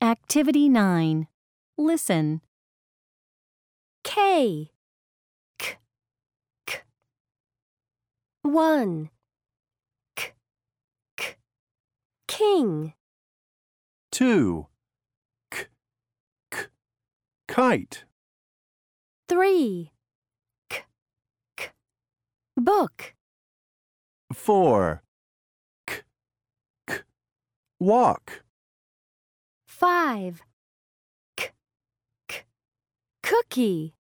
Activity 9. Listen. K, K, k, 1, k, k. king, 2. K, k, kite. 3, K, k. book, 4. K, k, walk. 5, K, k. cookie.